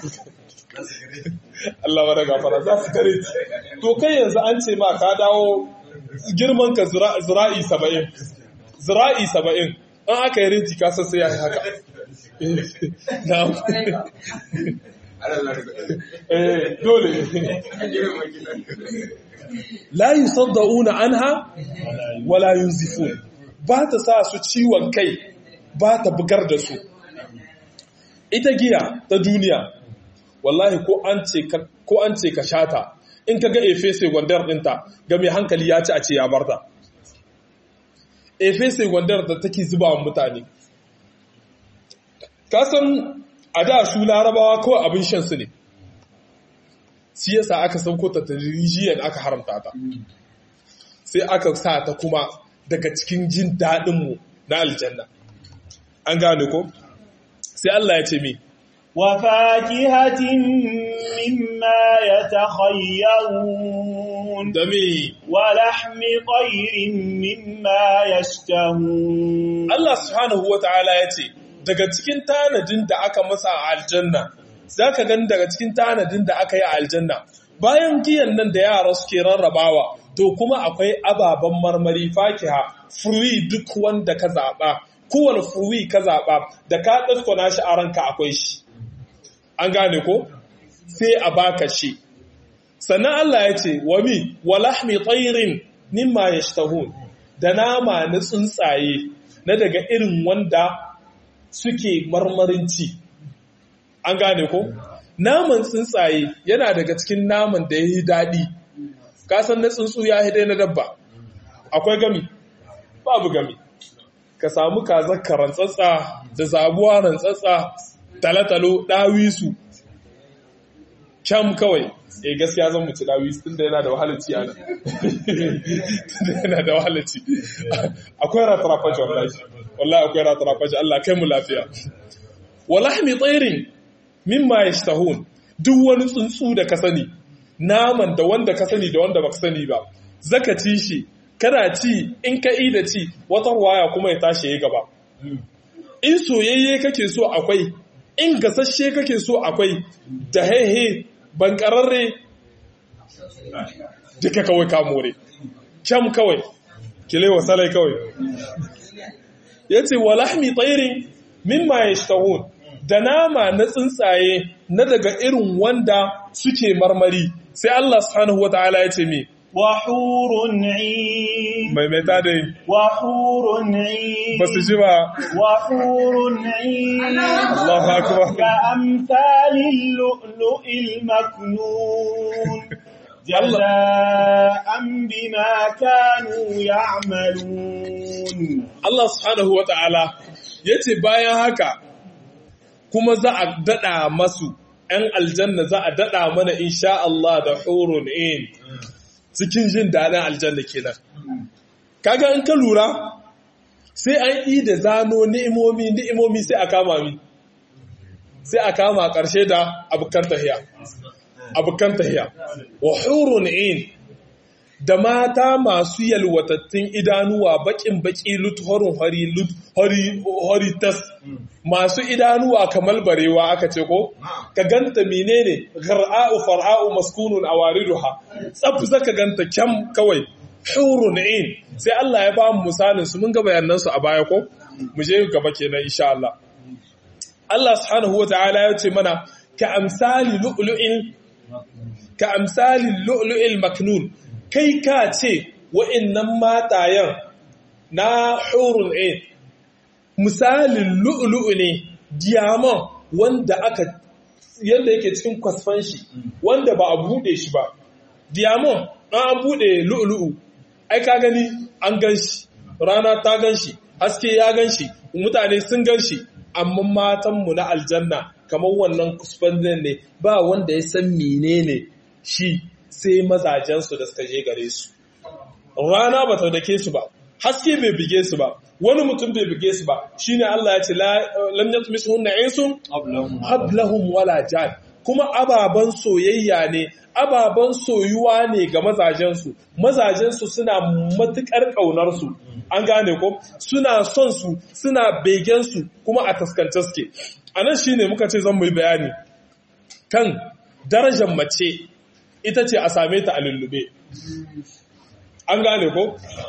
Allah wa daga fara za su kare to kai yanzu an ce ma ka dawo girman ka zira'i 70 zira'i 70 an aka yi reti ka san sai ya haka na'am dole la yusaddauna anha wala yunzifun ba ta sa su ciwon kai ba ta bugar da su ita giya ta duniya wallahi ko an ce ka shata in ka ga efese gwandar dinta ga mai hankali ya ci a ce ya barta efese gwandar da take zuba wa mutane kasan a da su larabawa kawai abin shan su ne shi yasa aka sauko ta tarijiyan aka haramta ta sai aka sa ta kuma daga cikin jin daɗinmu na aljanna an gane ko sai Allah ya ce mi wa fakihatin mimma yatakhayyarun da mi wa lahmi tayrin mimma yashtahun Allah subhanahu wataala ya ce daga cikin tanadin da aka masa a aljanna zaka gani daga cikin tanadin da aka yi a aljanna bayan giyan nan da yara suke rarrabawa to kuma akwai ababen marmari fakiha fruit duk wanda ka zaba kowane fruit ka zaba da ka daskona shi a ranka akwai shi an gane ko sai a baka shi sannan Allah ya ce wa mi walahmi tayrin mimma yashtahun da nama na tsuntsaye na daga irin wanda suke marmarin ci an gane ko naman tsuntsaye yana daga cikin naman da ya yi daɗi kasan na tsuntsu ya hidai na dabba akwai gami babu gami ka samu kazar rantsatsa da zabuwa rantsatsa talatalo ɗawisu kyam kawai gaskiya zan mutu ɗawisu tun da yana da wahalarci ana tunda yana da wahalarci akwai ratarafaji wallahi akwai ratarafaji Allah kai mu lafiya walahmi tsairin mimma yashtahun duk wani tsuntsu da ka sani naman da wanda ka sani da wanda baka sani ba zaka ci shi kana ci in ka da ci wata ruwaya kuma ya tashi ya gaba in soyayye kake so akwai in gasasshe kake so akwai da haihe bankararre duka kawai ka more kyam kawai kilewa salai kawai yace walahmi tayrin mimma yashtahun da nama na tsuntsaye na daga irin wanda suke marmari sai Allah subhanahu wataala ya ce mi wa hurun 'ain mai meta dai wa hurun 'ain basu ji ba wa hurun 'ain Allahu akbar ka amsalil lu'lu'il maknun jazaan bima kanu ya'malun Allah subhanahu wataala yace bayan haka kuma za a daɗa masu ‘yan aljanna za a daɗa mana insha Allah da hurun in cikin jin daɗin aljanna kenan. Kaga in ka lura sai an yi da zano ni'imomi sai a kama mi, sai a kama ƙarshe da abokan tahiya. Wa hurun in da mata masu yalwatattun idanuwa baƙin baƙi horin hori tas masu idanuwa kamar barewa aka ce ko ka ganta menene ghar'a'u far'a'u maskunun awariduha tsaf zaka ganta kyam kawai hurun in sai Allah ya ba mu misalin su mun ga bayanan su a baya ko mu je gaba kenan insha Allah Allah subhanahu wataala ya ce mana ka amsali lu'lu'il maknun kai ka ce wa'innan matayen na hurun in misalin lu'lu'u ne diamond wanda yadda yake cikin kwasfan shi wanda ba a bude shi ba diamond an bude lu'lu'u ai ka gani an gan shi rana ta gan shi haske ya gan shi mutane sun gan shi amma matanmu na aljanna kamar wannan kusfan ne ba wanda ya san menene shi sai mazajensu da suka je gare su rana ba ta dake su ba haske bai bige su ba wani mutum bai bige su ba shine Allah ya ce lam yatmisuhunna insun qablahum wala jan kuma ababan soyayya ne ababan soyuwa ne ga mazajensu suna matukar kaunar su an gane ko suna son su suna begen su kuma a taskance suke anan shine muka ce zan mu yi bayani kan darajar mace ita ce a same ta a lullube an gane ko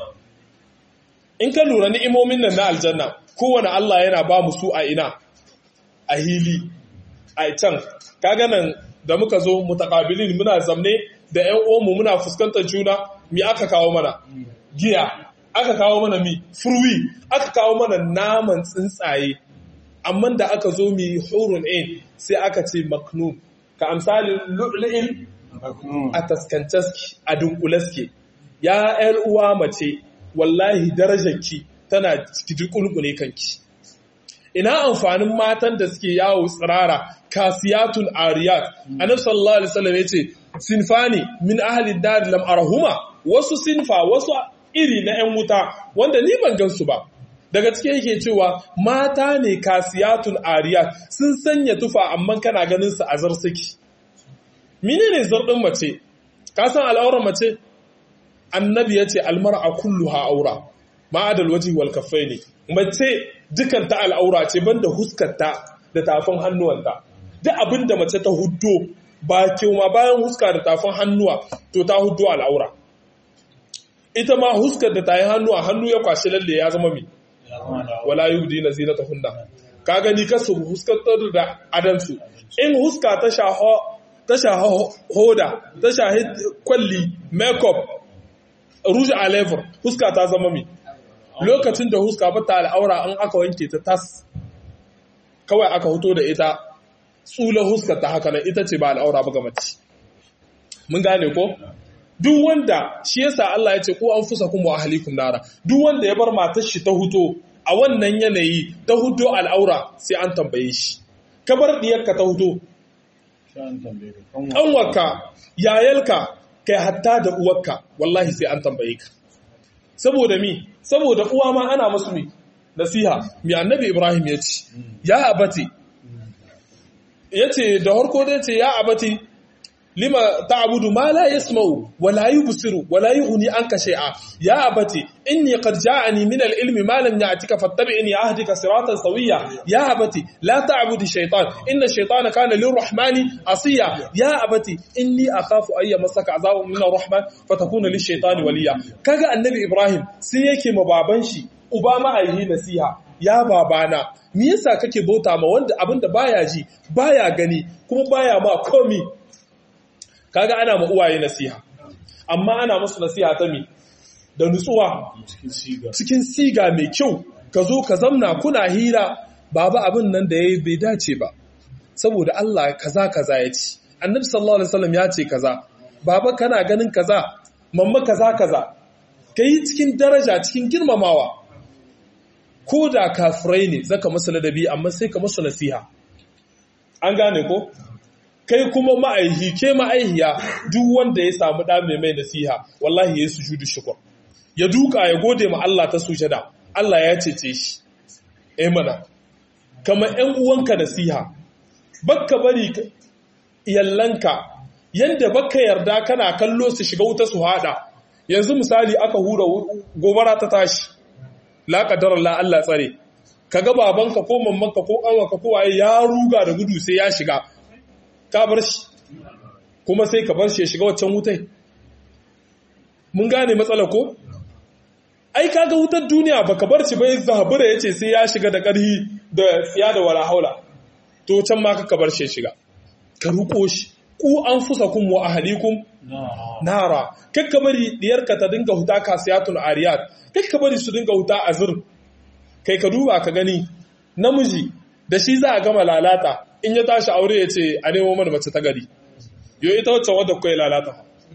in ka lura ni'imomin nan na aljanna kowane Allah yana ba mu su a ina a hili a can kaga nan da muka zo mutaqabilin muna zamne da ƴan uwanmu muna fuskantar juna mi aka kawo mana giya aka kawo mana mi furwi aka kawo mana naman tsuntsaye amma da aka zo mi hurun ain sai aka ce maknun ka amsalin lu'lu'in a taskantaski a dunkulaske ya ƴar uwa mace wallahi darajarki tana cikin kulkule kanki ina amfanin matan da suke yawo tsirara kasiyatun ariyat annabi sallallahu alaihi wasallam yace sinfani min ahli dar lam arahuma wasu sinfa wasu iri na ƴan wuta wanda ni ban gansu ba daga cike yake cewa mata ne kasiyatun ariyat sun sanya tufa amma kana ganin su a zarsaki menene zardin mace ka san al'aurar mace annabi yace almar'a kulluha aura ma'adal wajhi wal kaffaini mace dukan ta al'aura ce banda huskarta da tafin hannuwanta duk abinda mace ta huddo ba kewa bayan huska da tafin hannuwa to ta huddo al'aura ita ma huskar da ta yi hannu ya kwashi lalle ya zama mi wala yudina zinatahunna ka gani kasu huskar da adansu in huska ta shaho hoda ta shahi kwalli makeup rouge à lèvres huska ta zama mi lokacin da huska ba ta al'aura an aka wanke ta tas kawai aka hoto da ita tsula huskar ta haka nan ita ce ba al'aura ba ga mace mun gane ko duk wanda shi yasa Allah ya ce ko an fusa kuma ahlikum nara duk wanda ya bar matar shi ta huto a wannan yanayi ta huto al'aura sai an tambaye shi ka bar diyarka ta huto sai an tambaye ka kanwarka yayalka kai hatta da uwarka wallahi sai an tambaye ka saboda mi saboda uwa ma ana musu mi nasiha mi annabi Ibrahim ya ce ya abati yace da harko da yace ya abati lima ta'budu ma la yasma'u wa la yubsiru wa la yughni anka shay'a ya abati inni qad ja'ani min al-ilmi ma lam ya'tika fattabi'ni ahdika siratan sawiyya ya abati la ta'budu shaytan inna ash-shaytana kana lir-rahmani asiya ya abati inni akhafu ayya masaka azabun min ar-rahman fatakuna lish-shaytani waliya kaga annabi Ibrahim sai yake ma baban shi uba ma'aihi nasiha ya babana me yasa kake bauta ma wanda abinda baya ji baya gani kuma baya ma komi kaga ana ma uwaye nasiha amma ana musu nasiha ta mi da nutsuwa cikin siga mai kyau ka zo ka zamna kuna hira baba abin nan da yayi bai dace ba saboda Allah kaza kaza ya ce annabi sallallahu alaihi wasallam ya ce kaza baba kana ganin kaza mamma kaza kaza kai cikin daraja cikin girmamawa ko da kafirai ne zaka musu ladabi amma sai ka musu nasiha an gane ko kai kuma ma'aihi ke ma'aihiya duk wanda ya samu ɗa mai nasiha wallahi ya yi sujudu shukr ya duka ya gode ma Allah ta sujada Allah ya cece shi mana kama ƴan uwanka nasiha bakka bari iyallanka yanda bakka yarda kana kallo su shiga wuta su hada yanzu misali aka hura gobara ta tashi la qadar Allah tsare kaga babanka ko mammanka ko ƙanwarka ko waye ya ruga da gudu sai ya shiga ka bar shi kuma sai ka bar shi ya shiga waccan wutai mun gane matsala ko ai kaga wutar duniya baka bar shi bai zahabura yace sai ya shiga da ƙarhi da tsiya da wala haula to can ma ka bar shi ya shiga ka ruko shi ku anfusakum wa ahlikum nara kakka bari diyarka ta dinga huta kasiyatun ariyat kakka bari su dinga huta azur kai ka duba ka gani namiji da shi za a gama lalata in ya tashi aure ya ce a nemo mana mace ta gari yau ita wacce wadda kuwa lalata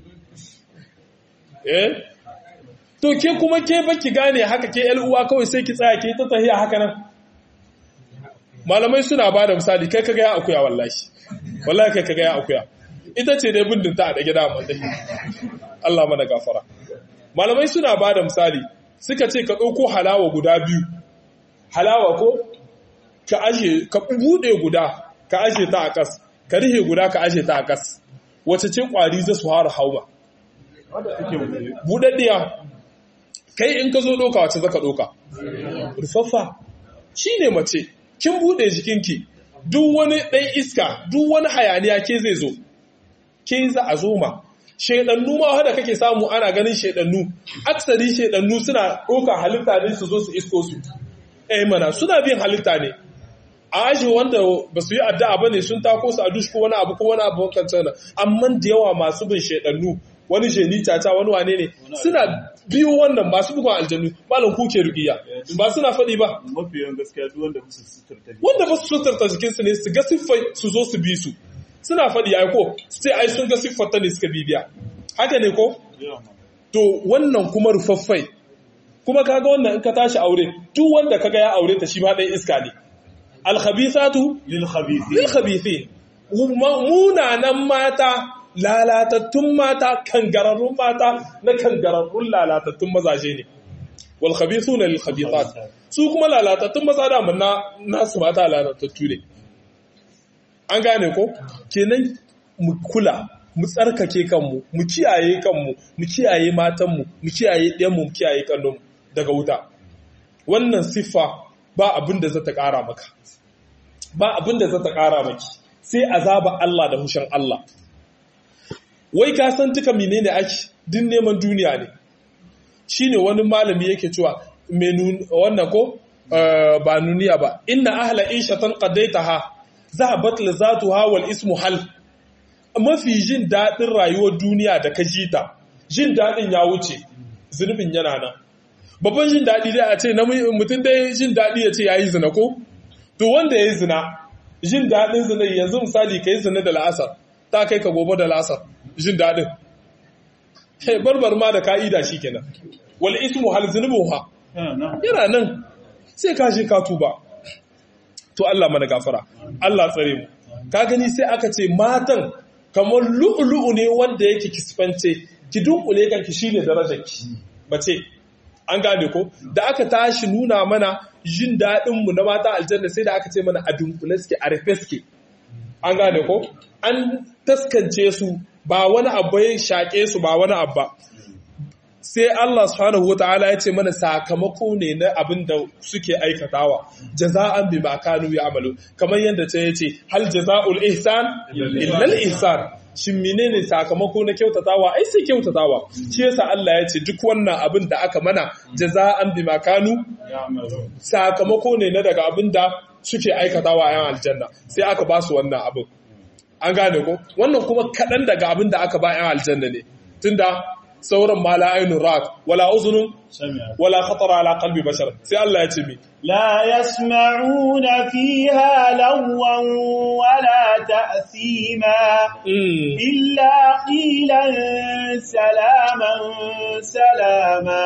to ke kuma ke baki gane haka ke uwa kawai sai ki tsaya ke ta tahiya haka nan malamai suna ba da misali kai kaga ya akuya wallahi kai kaga ya akuya ita ce dai bindin ta a ɗage dama dai Allah mana gafara malamai suna ba da misali suka ce ka ɗauko halawa guda biyu halawa ko ka aje ka buɗe guda ka aje ta a ƙas ka rihe guda ka aje ta a ƙas wace ce ƙwari za su hara hauma buɗaɗɗiya kai in ka zo ɗoka wace zaka ɗoka rufaffa shine mace kin buɗe jikinki duk wani ɗan iska duk wani hayaniya ke zai zo ke za a zo ma shaidannu ma wanda kake samu ana ganin shaidannu aksari shaidannu suna ɗoka halitta ne su zo su isko su mana suna bin halitta ne a aji wanda ba su yi addu'a ba ne sun tako su a dush ko wani abu kan tsana amma da yawa masu bin shaidannu wani jeni tata wani wane ne suna biyo wannan masu bugun aljannu malam kuke ruqiya ba suna faɗi ba mafiyan gaskiya duk wanda ba su suturta wanda ba su suturta jikinsu ne su ga siffai su zo su bi su suna faɗi ai ko sai ai sun ga siffar ta ne suka bibiya haka ne ko to wannan kuma rufaffai kuma kaga wannan in ka tashi aure duk wanda kaga ya aure ta shi ma ɗan iska ne al-khabithatu lil-khabithin munanan mata lalatattun mata kangararrun mata na kangararrun lalatattun mazaje ne wal khabithuna lil khabithat su kuma lalatattun maza da mun nasu mata lalatattu ne an gane ko kenan mu kula mu tsarkake kanmu mu kiyaye matanmu mu kiyaye ɗiyanmu mu kiyaye kannunmu daga wuta wannan siffa ba abin da za ta ƙara maka ba abin da za ta ƙara maki sai azaba Allah da hushin Allah wai ka san tuka menene ake din neman duniya ne shine wani malami yake cewa wannan ko ba nuniya ba inna ahla ishatan qadaitaha zahabat lazatuha wal ismu hal mafi jin dadin rayuwar duniya da ka jita jin dadin ya wuce zunubin yana nan babban jin dadi dai a ce na mutum dai jin dadi ya ce yayi zina ko to wanda yayi zina jin dadin zina yanzu misali kai zina da la'asar ta kai ka gobe da la'asar jin dadin barbar ma da ka'ida shikenan wal ismu hal zunubuha yana nan sai ka je ka tuba to Allah mana gafara Allah tsare mu ka gani sai aka ce matan kamar lu'lu'u ne wanda yake kisfance ki dunkule kanki shine darajarki bace an gane ko da aka tashi nuna mana jin dadin mu na mata aljanna sai da aka ce mana a dunkule suke a rufe suke an gane ko an taskance su ba wani abu ya shaƙe su ba wani abu ba sai Allah subhanahu wataala ya ce mana sakamako ne na abin da suke aikatawa jaza'an bima kanu ya'malu kamar yadda ta yace hal jaza'ul ihsan illa al ihsan shin menene sakamako na kyautatawa ai sai kyautatawa shi yasa Allah ya ce duk wannan abin da aka mana jaza'an bima kanu ya'malu sakamako ne na daga abin da suke aikatawa a yan aljanna sai aka ba su wannan abin an gane ko wannan kuma kadan daga abin da aka ba yan aljanna ne tunda sauran ma la ainun ra'at wala uzunun wala khatara ala qalbi bashar sai Allah ya ce mi la yasma'una fiha lawan wala ta'sima illa qilan salaman salama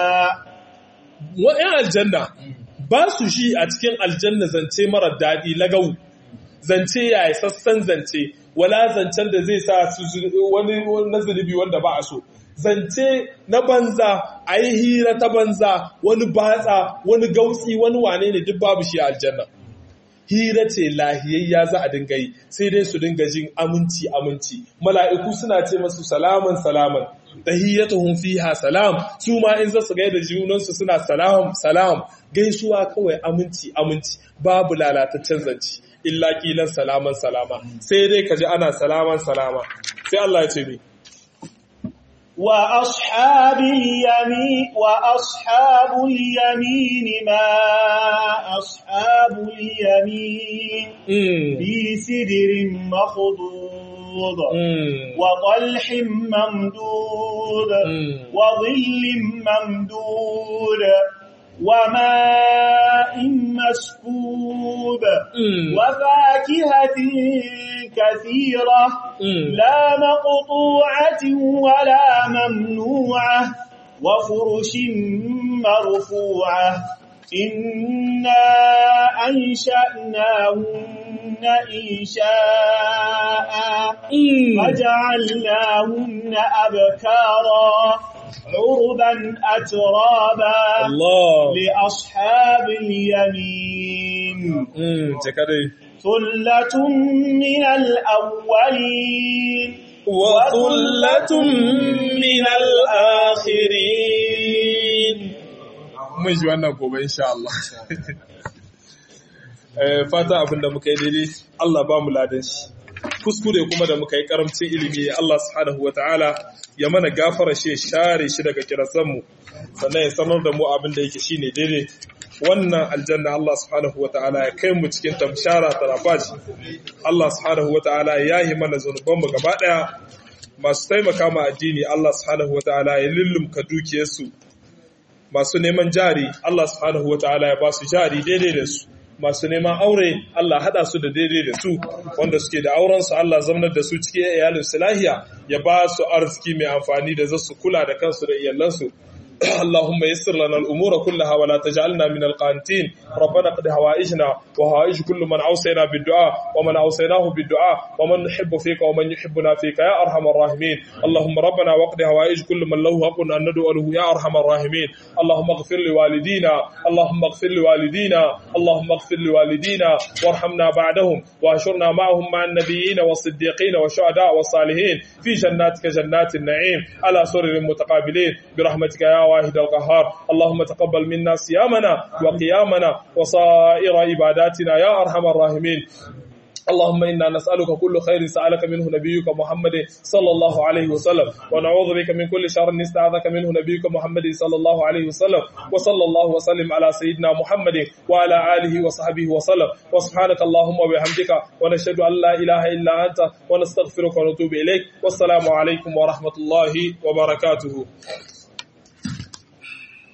wa ya aljanna ba su shi a cikin aljanna zance mara dadi lagau zance yayi sassan zance wala zancen da zai sa su wani nazulubi wanda ba a so zance na banza a yi hira ta banza wani batsa wani gautsi wani wane ne duk babu shi a aljanna hira ce lahiyayya za a dinga yi sai dai su dinga jin aminci mala'iku suna ce masu salaman salaman tahiyyatuhum fiha salam su ma in za su gaida junansu suna salam gaisuwa kawai aminci babu lalataccen zance illa kilan salaman salama sai dai kaji ana salaman salama sai Allah ya ce ni وأصحاب اليمين ما أصحاب اليمين في سدر مخضود وطلح ممدود وظل ممدود وماء مسكوب وفاكهة كثيرة لا مقطوعة ولا ممنوعة وفرش مرفوعة إنا أنشأناهن إنشاء فجعلناهن أبكارا عربا أترابا لأصحاب اليمين ثلة من الأولين وثلة من الآخرين mun ji wannan gobe insha Allah. Fata abinda muka yi daidai Allah ba mu ladan shi. Kuskure kuma da muka yi karamcin ilimi Allah subhanahu wataala ya mana gafara shi share shi daga kirazanmu sannan ya sanar da mu abin da yake shine daidai. Wannan aljanna Allah subhanahu wataala ya kai mu cikin tamshara tarafaji. Allah subhanahu wataala ya yi mana zanubanmu gaba daya. Masu taimaka ma addini Allah subhanahu wataala ya lullumka dukiyarsu. Masu neman jari Allah subhanahu wataala ya ba su jari daidai da su. Masu neman aure Allah hada su da daidai da su, wanda suke da auren su Allah zamanar da su cikin iyalin su lahiya, ya ba su arziki mai amfani da zasu kula da kansu da iyalansu. اللهم يسر لنا الأمور كلها ولا تجعلنا من القانتين. ربنا قد هوائجنا وهوائج كل من أوصينا بالدعاء ومن أوصيناه بالدعاء ومن نحب فيك ومن يحبنا فيك يا أرحم الراحمين. اللهم ربنا وقد هوائج كل من له حق أن ندعو له يا أرحم الراحمين. اللهم اغفر لوالدينا اللهم اغفر لوالدينا اللهم اغفر لوالدينا وارحمنا بعدهم واشرنا معهم مع النبيين والصديقين والشهداء والصالحين في جناتك جنات النعيم على سرر متقابلين برحمتك يا واحد القهار. اللهم تقبل منا صيامنا وقيامنا وصائر عباداتنا يا أرحم الراحمين. اللهم إنا نسألك كل خير سألك منه نبيك محمد صلى الله عليه وسلم ونعوذ بك من كل شر استعاذك منه نبيك محمد صلى الله عليه وسلم وصلى الله وسلم على سيدنا محمد وعلى آله وصحبه وسلم. وسبحانك اللهم وبحمدك ونشهد أن لا إله إلا أنت ونستغفرك ونتوب إليك. والسلام عليكم ورحمة الله وبركاته.